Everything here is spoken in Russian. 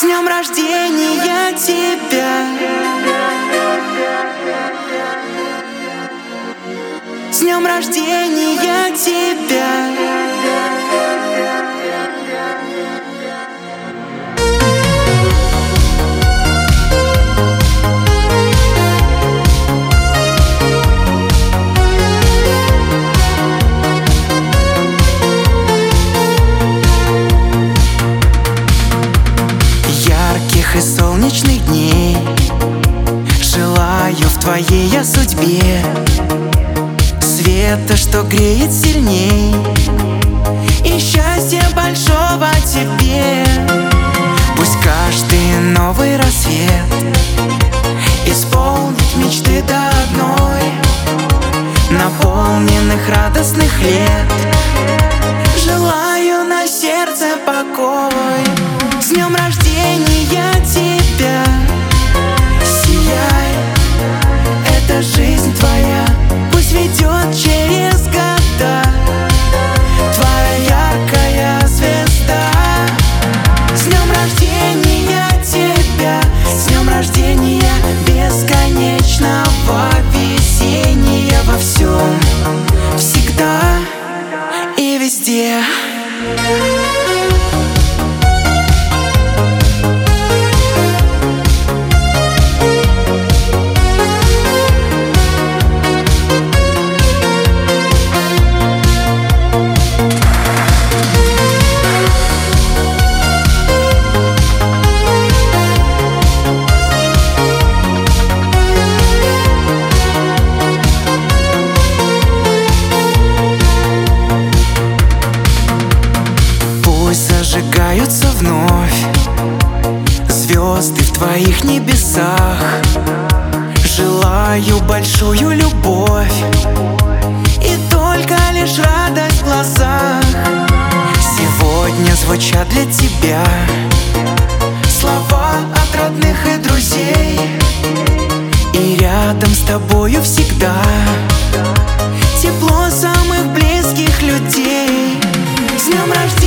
днем рождения тебя! С днем рождения тебя! Ярких и солнечных дней желаю в твоей я судьбе, света, что греет сильней, и счастья большого тебе. Пусть каждый новый рассвет исполнит мечты до одной, наполненных радостных лет. Желаю на сердце покой. С днем рождения тебя! Сияй, это жизнь твоя, пусть ведет через года твоя яркая звезда. С днем рождения тебя! С днем рождения бесконечного весеннего во всем, всегда и везде. Зажигаются вновь звезды в твоих небесах. Желаю большую любовь и только лишь радость в глазах. Сегодня звучат для тебя слова от родных и друзей, и рядом с тобою всегда тепло самых близких людей. С днем рождения!